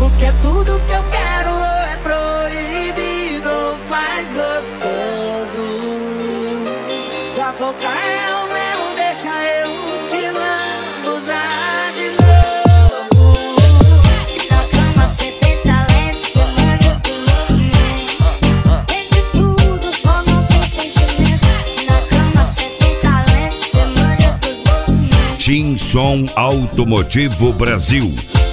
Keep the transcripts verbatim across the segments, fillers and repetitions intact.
que é tudo que eu quero, é proibido, faz gostoso. Só tocar é o meu, deixa eu que não usar de novo. Na cama cê tem talento, cê manja do movimento. Tem de tudo, só não tem sentimento. Na cama cê tem talento, cê manja dos movimentos. Tim Som Automotivo Brasil.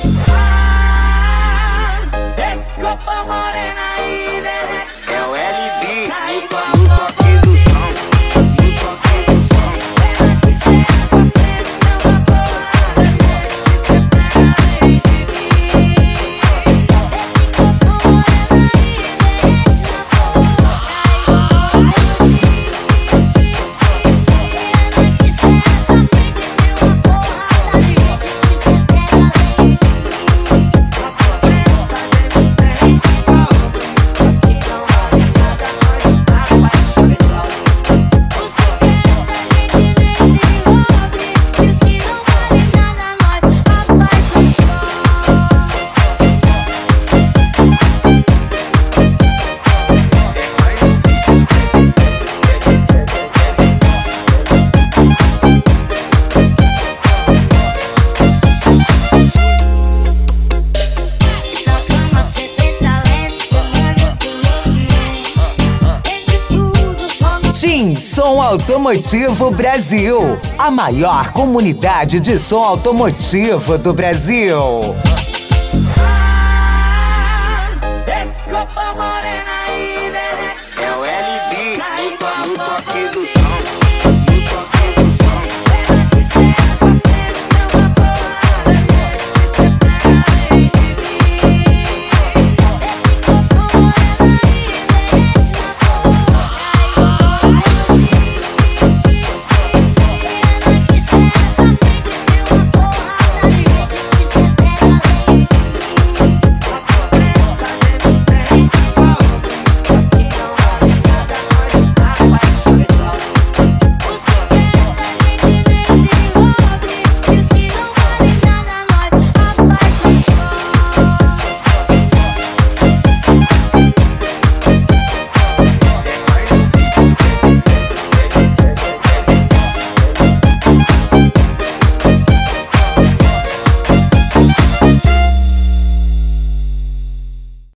Tim Som Automotivo Brasil, a maior comunidade de som automotivo do Brasil. Esse corpo morena aí, né? É o L B, no toque do